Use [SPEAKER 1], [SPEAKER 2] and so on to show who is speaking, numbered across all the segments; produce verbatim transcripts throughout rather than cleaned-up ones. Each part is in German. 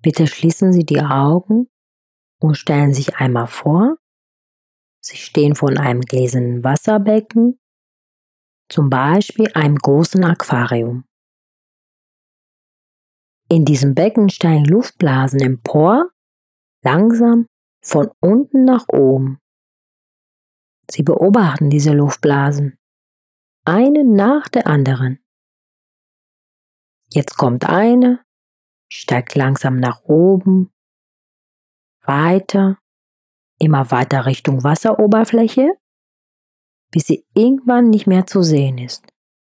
[SPEAKER 1] Bitte schließen Sie die Augen und stellen sich einmal vor, Sie stehen vor einem gläsernen Wasserbecken, zum Beispiel einem großen Aquarium. In diesem Becken steigen Luftblasen empor, langsam von unten nach oben. Sie beobachten diese Luftblasen, eine nach der anderen. Jetzt kommt eine, steigt langsam nach oben, weiter, immer weiter Richtung Wasseroberfläche, bis sie irgendwann nicht mehr zu sehen ist.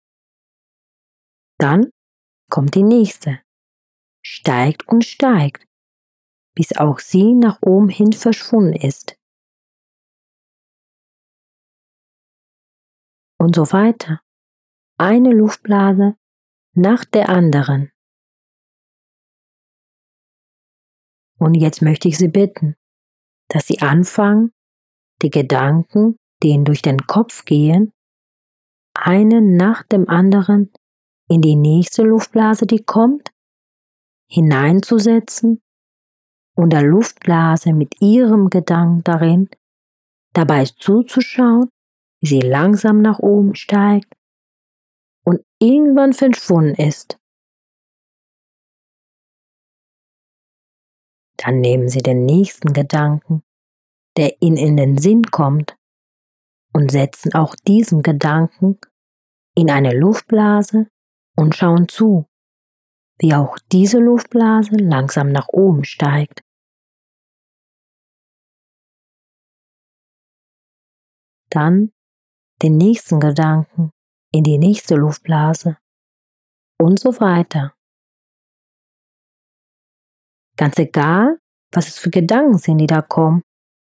[SPEAKER 1] Dann kommt die nächste, steigt und steigt, bis auch sie nach oben hin verschwunden ist. Und so weiter. Eine Luftblase nach der anderen. Und jetzt möchte ich Sie bitten, dass Sie anfangen, die Gedanken, die Ihnen durch den Kopf gehen, einen nach dem anderen in die nächste Luftblase, die kommt, hineinzusetzen und der Luftblase mit Ihrem Gedanken darin dabei zuzuschauen, wie sie langsam nach oben steigt und irgendwann verschwunden ist. Dann nehmen Sie den nächsten Gedanken, der Ihnen in den Sinn kommt, und setzen auch diesen Gedanken in eine Luftblase und schauen zu, wie auch diese Luftblase langsam nach oben steigt. Dann den nächsten Gedanken in die nächste Luftblase und so weiter. Ganz egal, was es für Gedanken sind, die da kommen.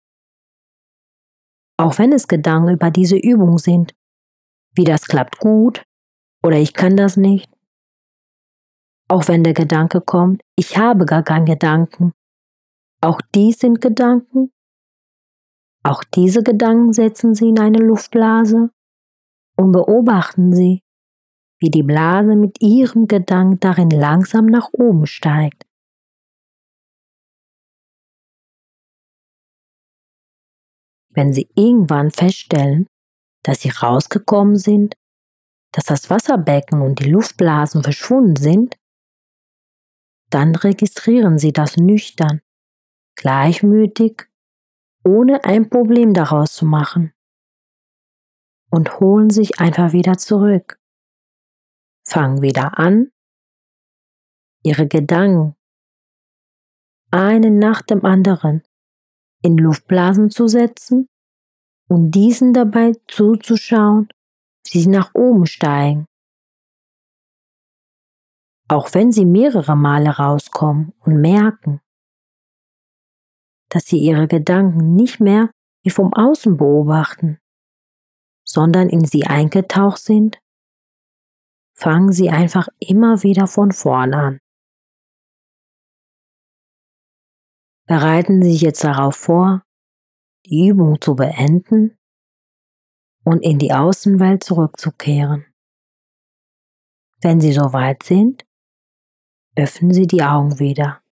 [SPEAKER 1] Auch wenn es Gedanken über diese Übung sind, wie das klappt gut oder ich kann das nicht. Auch wenn der Gedanke kommt, ich habe gar keinen Gedanken. Auch dies sind Gedanken. Auch diese Gedanken setzen Sie in eine Luftblase und beobachten Sie, wie die Blase mit Ihrem Gedanken darin langsam nach oben steigt. Wenn Sie irgendwann feststellen, dass Sie rausgekommen sind, dass das Wasserbecken und die Luftblasen verschwunden sind, dann registrieren Sie das nüchtern, gleichmütig, ohne ein Problem daraus zu machen und holen sich einfach wieder zurück. Fangen wieder an, Ihre Gedanken einen nach dem anderen in Luftblasen zu setzen und diesen dabei zuzuschauen, wie sie nach oben steigen. Auch wenn sie mehrere Male rauskommen und merken, dass sie ihre Gedanken nicht mehr wie vom Außen beobachten, sondern in sie eingetaucht sind, fangen sie einfach immer wieder von vorn an. Bereiten Sie sich jetzt darauf vor, die Übung zu beenden und in die Außenwelt zurückzukehren. Wenn Sie soweit sind, öffnen Sie die Augen wieder.